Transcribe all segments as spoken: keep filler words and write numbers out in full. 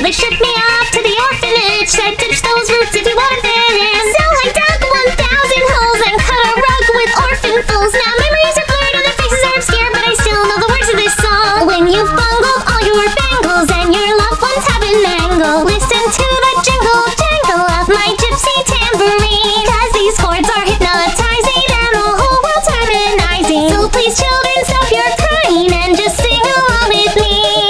They shipped me off to the orphanage. Said ditch those roots if you want them. So I dug one thousand holes and cut a rug with orphan fools. Now memories are blurred and their faces are obscure, but I still know the words of this song. When you've bungled all your bangles and your loved ones have been mangled, listen to the jingle jangle of my gypsy tambourine. Cause these chords are hypnotizing and the whole world's harmonizing. So please children, stop your crying and just sing along with me.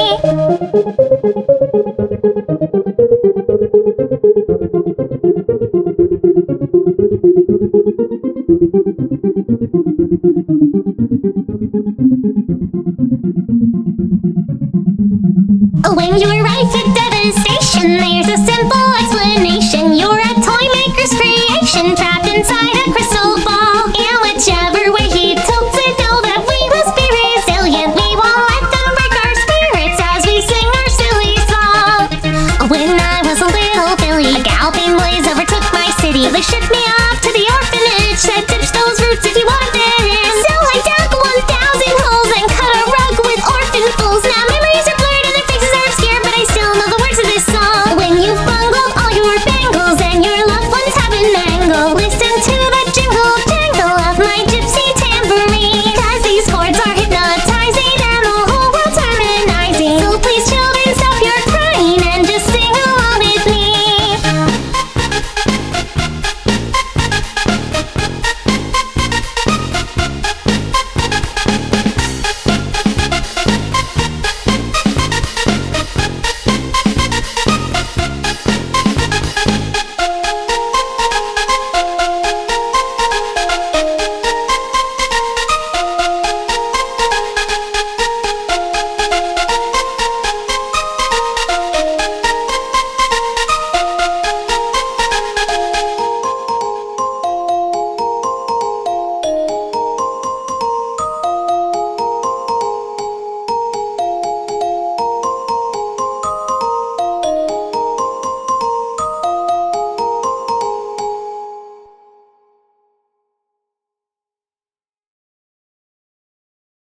When you're rife with devastation, there's a simple explanation. You're a toy maker's creation, trapped inside a crystal ball. And whichever way he tilts it, know that we must be resilient. We won't let them break our spirits as we sing our silly song. When I was a little Billy, a galloping blaze overtook my city. They shipped me off to the orphanage, said ditch those roots if you